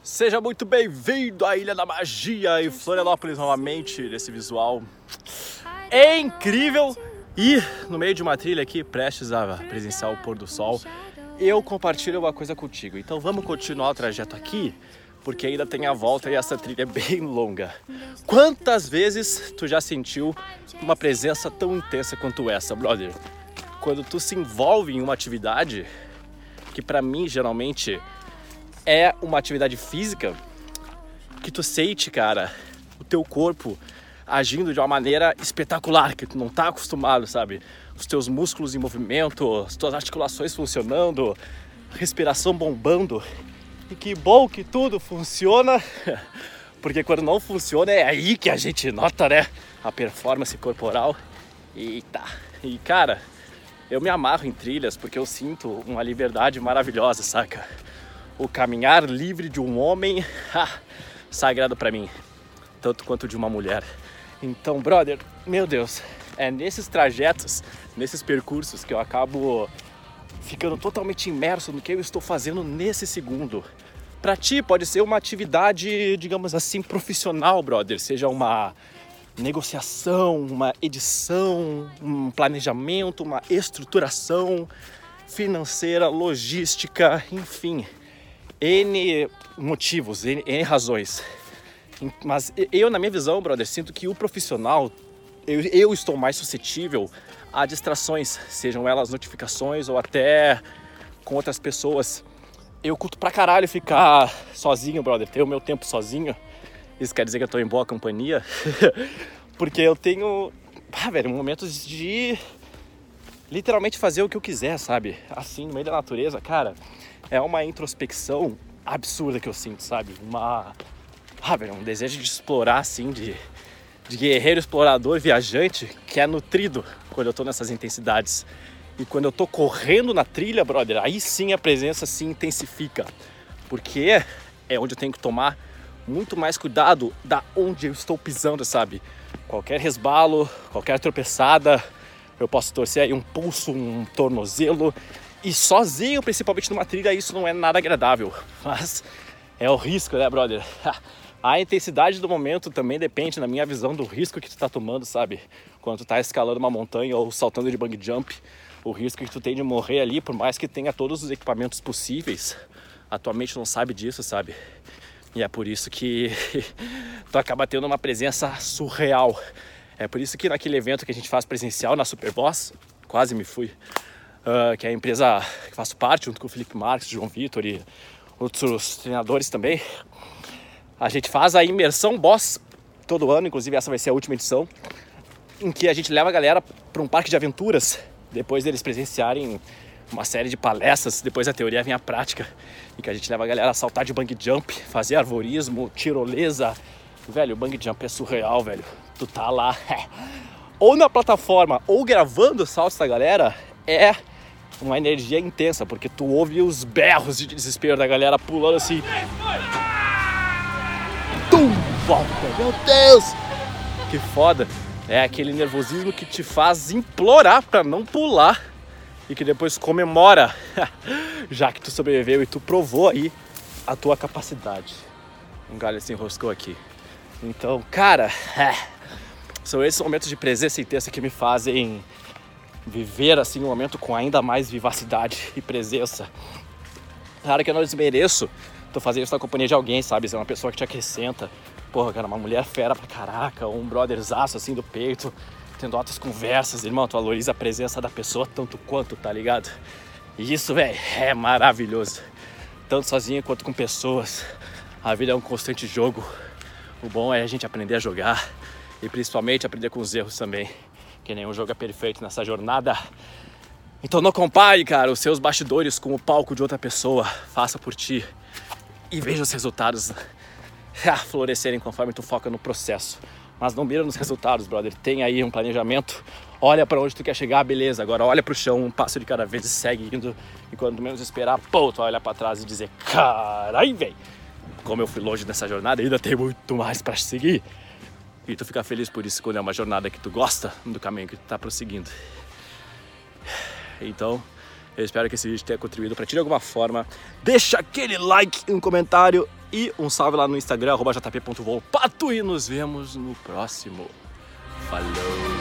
Seja muito bem-vindo à Ilha da Magia em Florianópolis novamente, nesse visual é incrível. E no meio de uma trilha aqui, prestes a presenciar o pôr do sol, eu compartilho uma coisa contigo. Então vamos continuar o trajeto aqui, porque ainda tem a volta e essa trilha é bem longa. Quantas vezes tu já sentiu uma presença tão intensa quanto essa, brother? Quando tu se envolve em uma atividade, que pra mim geralmente é uma atividade física, que tu sente, cara, o teu corpo agindo de uma maneira espetacular, que tu não tá acostumado, sabe? Os teus músculos em movimento, as tuas articulações funcionando, respiração bombando. E que bom que tudo funciona, porque quando não funciona é aí que a gente nota, né? A performance corporal. Eita! E cara, eu me amarro em trilhas porque eu sinto uma liberdade maravilhosa, saca? O caminhar livre de um homem, sagrado pra mim, tanto quanto de uma mulher. Então, brother, meu Deus, é nesses trajetos, nesses percursos que eu acabo ficando totalmente imerso no que eu estou fazendo nesse segundo. Pra ti pode ser uma atividade, digamos assim, profissional, brother, seja uma negociação, uma edição, um planejamento, uma estruturação financeira, logística, enfim. N motivos, N razões. Mas eu, na minha visão, brother, sinto que o profissional, eu estou mais suscetível a distrações, sejam elas notificações ou até com outras pessoas. Eu curto pra caralho ficar sozinho, brother, ter o meu tempo sozinho. Isso quer dizer que eu tô em boa companhia. Porque eu tenho, velho, momentos de literalmente fazer o que eu quiser, sabe? Assim, no meio da natureza, cara. É uma introspecção absurda que eu sinto, sabe? Velho, um desejo de explorar, assim, de guerreiro explorador viajante que é nutrido quando eu tô nessas intensidades. E quando eu tô correndo na trilha, brother, aí sim a presença se intensifica. Porque é onde eu tenho que tomar muito mais cuidado da onde eu estou pisando, sabe? Qualquer resbalo, qualquer tropeçada, eu posso torcer aí um pulso, um tornozelo. E sozinho, principalmente numa trilha, isso não é nada agradável. Mas é o risco, né, brother? A intensidade do momento também depende, na minha visão, do risco que tu tá tomando, sabe? Quando tu tá escalando uma montanha ou saltando de bungee jump, o risco que tu tem de morrer ali, por mais que tenha todos os equipamentos possíveis, a tua mente não sabe disso, sabe? E é por isso que tu acaba tendo uma presença surreal. É por isso que naquele evento que a gente faz presencial na Superboss, quase me fui, que é a empresa que faço parte, junto com o Felipe Marques, João Vitor e outros treinadores também. A gente faz a imersão Boss todo ano, inclusive essa vai ser a última edição, em que a gente leva a galera para um parque de aventuras, depois deles presenciarem uma série de palestras, depois a teoria vem a prática, em que a gente leva a galera a saltar de bungee jump, fazer arvorismo, tirolesa. Velho, o bungee jump é surreal, velho. Tu tá lá, ou na plataforma, ou gravando os saltos da galera, é uma energia intensa, porque tu ouve os berros de desespero da galera pulando assim. Tum! Volta! Meu Deus! Que foda! É aquele nervosismo que te faz implorar pra não pular e que depois comemora, já que tu sobreviveu e tu provou aí a tua capacidade. Um galho se enroscou aqui. Então, cara, são esses momentos de presença intensa que me fazem viver assim um momento com ainda mais vivacidade e presença. Claro que eu não desmereço tu fazer isso na companhia de alguém, sabe? Ser uma pessoa que te acrescenta. Porra, cara, uma mulher fera pra caraca, um brotherzaço assim do peito, tendo altas conversas, irmão, tu valoriza a presença da pessoa tanto quanto, tá ligado? E isso, velho, é maravilhoso. Tanto sozinho quanto com pessoas. A vida é um constante jogo. O bom é a gente aprender a jogar e principalmente aprender com os erros também. Que nenhum jogo é perfeito nessa jornada. Então não compare, cara, os seus bastidores com o palco de outra pessoa. Faça por ti e veja os resultados florescerem conforme tu foca no processo. Mas não mira nos resultados, brother. Tem aí um planejamento. Olha pra onde tu quer chegar, beleza. Agora olha pro chão, um passo de cada vez e segue indo. E quando menos esperar, pô, tu vai olhar pra trás e dizer: carai, velho, como eu fui longe dessa jornada, ainda tem muito mais pra seguir. E tu fica feliz por isso quando é uma jornada que tu gosta do caminho que tu tá prosseguindo. Então, eu espero que esse vídeo tenha contribuído pra ti de alguma forma. Deixa aquele like, um comentário e um salve lá no Instagram, @jp.volpato, e nos vemos no próximo. Falou!